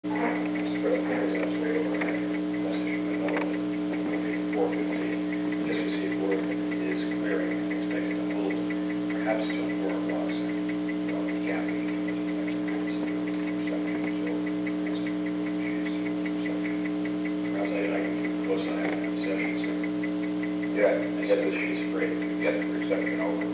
Spread fingers that's way over message. I know maybe 4:15. Just received word that it is clearing. Expected to hold perhaps till 4 o'clock. Well, it can't be because the next board's reception. So she's reception. Perhaps I can keep a close eye on that session. So yeah, I get that she's free to get the reception over.